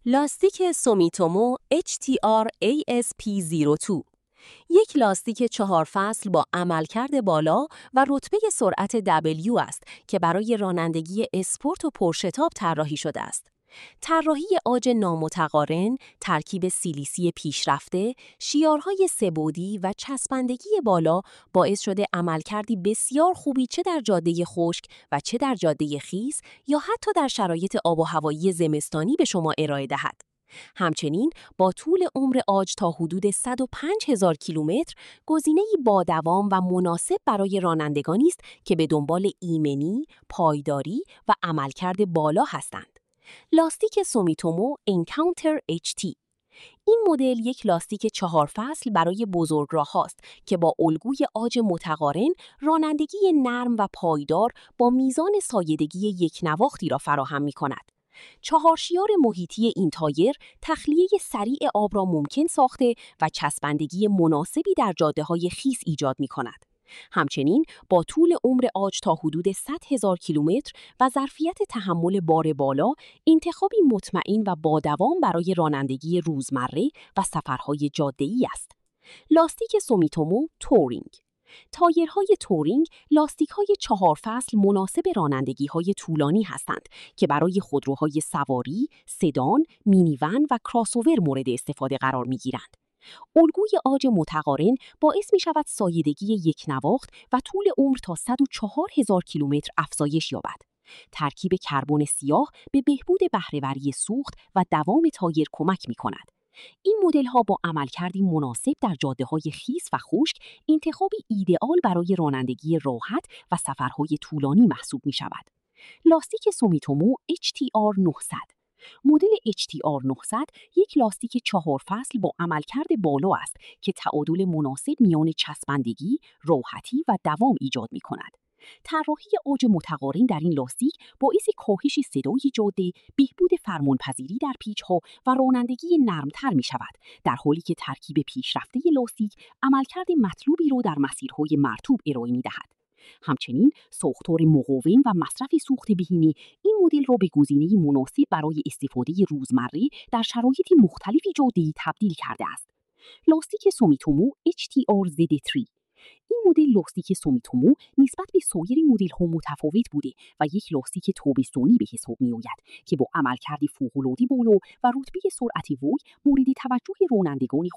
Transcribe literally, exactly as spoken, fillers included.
لاستیک سومیتومو اچ تی آر ای اس پی صفر دو یک لاستیک چهار فصل با عملکرد بالا و رتبه سرعت دبلیو است که برای رانندگی اسپورت و پرشتاب طراحی شده است. طراحی عاج نامتقارن، ترکیب سیلیسی پیشرفته، شیارهای سه‌بعدی و چسبندگی بالا باعث شده عملکردی بسیار خوبی چه در جاده خشک و چه در جاده خیس یا حتی در شرایط آب و هوایی زمستانی به شما ارائه دهد. همچنین با طول عمر عاج تا حدود صد و پنج هزار کیلومتر گزینه‌ای با دوام و مناسب برای رانندگانی است که به دنبال ایمنی، پایداری و عملکرد بالا هستند. لاستیک سومیتومو انکاونتر اچ تی این مدل یک لاستیک چهار فصل برای بزرگراه است که با الگوی عاج متقارن رانندگی نرم و پایدار با میزان سایدگی یک نواختی را فراهم می‌کند. چهار شیار محیطی این تایر تخلیه سریع آب را ممکن ساخته و چسبندگی مناسبی در جاده‌های خیس ایجاد می‌کند. همچنین با طول عمر عاج تا حدود صد هزار کیلومتر و ظرفیت تحمل بار بالا، انتخابی مطمئن و با دوام برای رانندگی روزمره و سفرهای جاده‌ای است. لاستیک سومیتومو تورینگ تایرهای تورینگ لاستیک‌های چهار فصل مناسب رانندگی‌های طولانی هستند که برای خودروهای سواری، سدان، مینیون و کراس‌اوور مورد استفاده قرار می‌گیرند. الگوی عاج متقارن باعث می‌شود سایدگی یک نواخت و طول عمر تا صد و چهار هزار کیلومتر افزایش یابد. ترکیب کربن سیاه به بهبود بهره‌وری سوخت و دوام تایر کمک می‌کند. این مدل‌ها با عملکردی مناسب در جاده‌های خیس و خشک انتخابی ایدئال برای رانندگی راحت و سفرهای طولانی محسوب می‌شود. لاستیک سومیتومو اچ تی آر نهصد مدل اچ تی آر نهصد یک لاستیک چهار فصل با عملکرد بالا است که تعادل مناسب میان چسبندگی، راحتی و دوام ایجاد می‌کند. طراحی عاج متقارن در این لاستیک باعث کاهش صدای جاده، بهبود فرمانپذیری در پیچ‌ها و رانندگی نرمتر می‌شود، در حالی که ترکیب پیشرفته لاستیک عملکرد مطلوبی را در مسیرهای مرطوب ارائه می‌دهد. همچنین ساختار مقاوم و مصرف سوخت بهینه این مدل را به گزینه‌ای مناسب برای استفاده روزمره در شرایط مختلفی جاده‌ای تبدیل کرده است. لاستیک سومیتومو اچ تی آر زد سه این مدل لاستیک سومیتومو نسبت به سایر مدل‌ها متفاوت بوده و یک لاستیک تابستانی به حساب می‌آید که با عملکرد فوق‌العاده بالا و رتبه سرعت وی مورد توجه رانندگان